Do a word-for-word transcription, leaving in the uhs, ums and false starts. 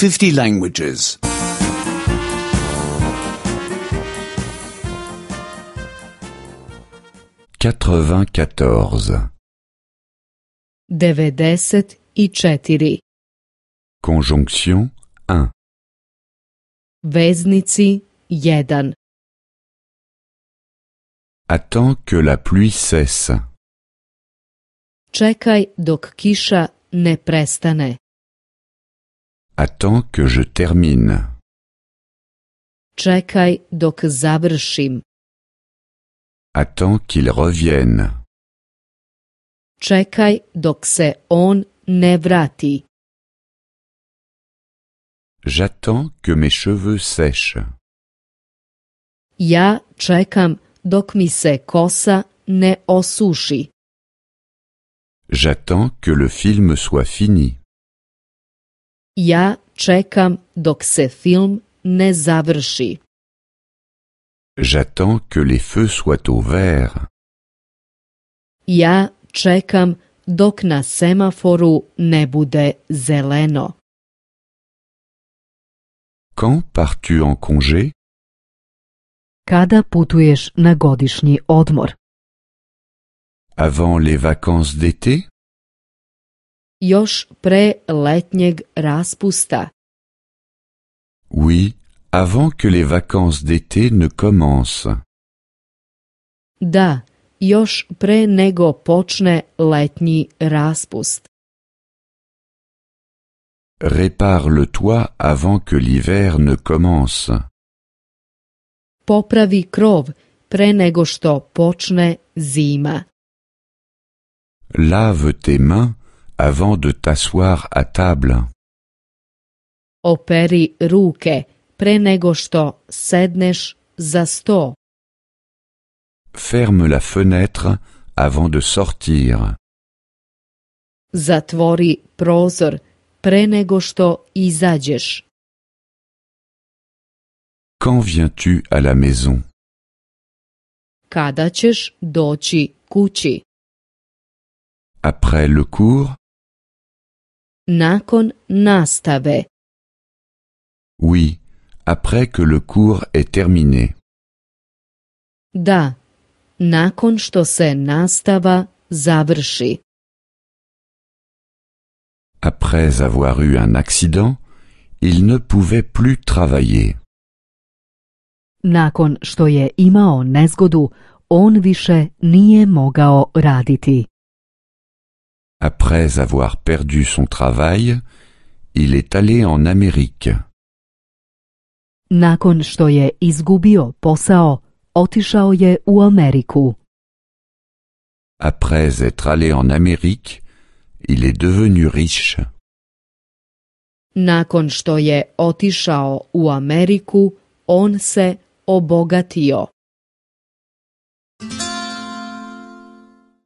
fifty languages. quatre-vingt-quatorze. devedeset i četiri. Conjonction un. Veznici jedan. Attends que la pluie cesse. Čekaj dok kiša ne prestane. Attends que je termine. Čekaj dok završim. Attends qu'il revienne. Čekaj dok se on ne vrati. J'attends que mes cheveux sèchent. Ja čekam dok mi se kosa ne osuši. J'attends que le film soit fini. Ja čekam dok se film ne završi. J'attends que les feux soient au vert. Ja čekam dok na semaforu ne bude zeleno. Quand pars-tu en congé? Kada putuješ na godišnji odmor? Avant les vacances d'été? Još pre letnjeg raspusta. Oui, avant que les vacances d'été ne commencent. Da, još pre nego počne letnji raspust. Répare le toit avant que l'hiver ne commence. Popravi krov pre nego što počne zima. Lave tes mains avant de t'asseoir à table. Operi ruke pre nego što sedneš za sto. Ferme la fenêtre avant de sortir. Zatvori prozor pre nego što izađeš. Quand viens-tu à la maison? Kada ćeš doći kući? Après le cours? Nakon nastave. Oui, après que le cours est terminé. Da, nakon što se nastava završi. Après avoir eu un accident, il ne pouvait plus travailler. Nakon što je imao nezgodu, on više nije mogao raditi. Après avoir perdu son travail, il est allé en Amérique. Nakon što je izgubio posao, otišao je u Ameriku. Après être allé en Amérique, il est devenu riche. Nakon što je otišao u Ameriku, on se obogatio.